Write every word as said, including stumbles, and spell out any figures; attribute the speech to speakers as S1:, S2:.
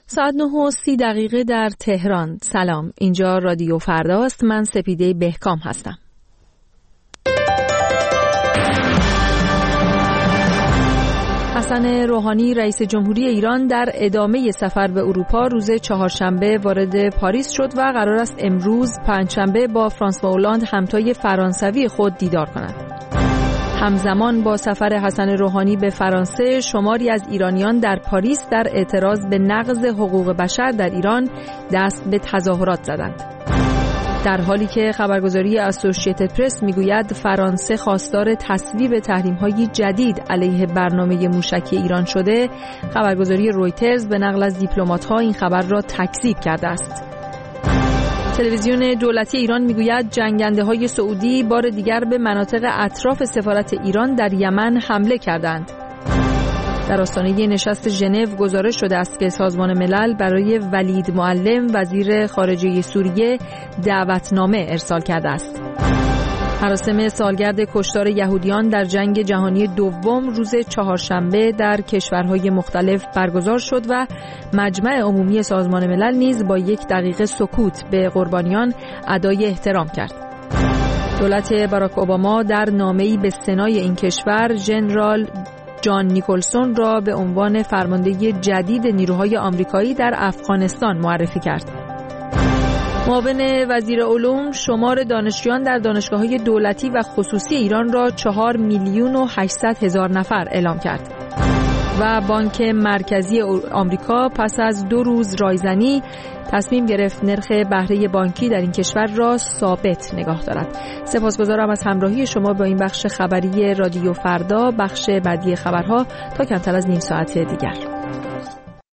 S1: ساعت نه و سی دقیقه در تهران. سلام، اینجا رادیو فرداست. من سپیده بهکام هستم. حسن روحانی رئیس جمهوری ایران در ادامه سفر به اروپا روز چهارشنبه وارد پاریس شد و قرار است امروز پنجشنبه با فرانسوا هولند همتای فرانسوی خود دیدار کند. همزمان با سفر حسن روحانی به فرانسه، شماری از ایرانیان در پاریس در اعتراض به نقض حقوق بشر در ایران دست به تظاهرات زدند. در حالی که خبرگزاری اسوسییتد پرس میگوید فرانسه خواستار تصویب تحریم‌های جدید علیه برنامه موشکی ایران شده، خبرگزاری رویترز به نقل از دیپلمات‌ها این خبر را تکذیب کرده است. تلویزیون دولتی ایران میگوید جنگنده‌های سعودی بار دیگر به مناطق اطراف سفارت ایران در یمن حمله کردند. در آستانه نشست ژنو گزارش شده است که سازمان ملل برای ولید معلم وزیر خارجه سوریه دعوتنامه ارسال کرده است. مراسم سالگرد کشتار یهودیان در جنگ جهانی دوم روز چهارشنبه در کشورهای مختلف برگزار شد و مجمع عمومی سازمان ملل نیز با یک دقیقه سکوت به قربانیان ادای احترام کرد. دولت باراک اوباما در نامه‌ای به سنای این کشور ژنرال جان نیکلسون را به عنوان فرمانده جدید نیروهای آمریکایی در افغانستان معرفی کرد. معاون وزیر علوم شمار دانشجویان در دانشگاه‌های دولتی و خصوصی ایران را چهار میلیون و هشتصد هزار نفر اعلام کرد. و بانک مرکزی آمریکا پس از دو روز رایزنی تصمیم گرفت نرخ بهره بانکی در این کشور را ثابت نگاه دارد. سپاسگزارم از همراهی شما با این بخش خبری رادیو فردا. بخش بعدی خبرها تا کمتر از نیم ساعت دیگر.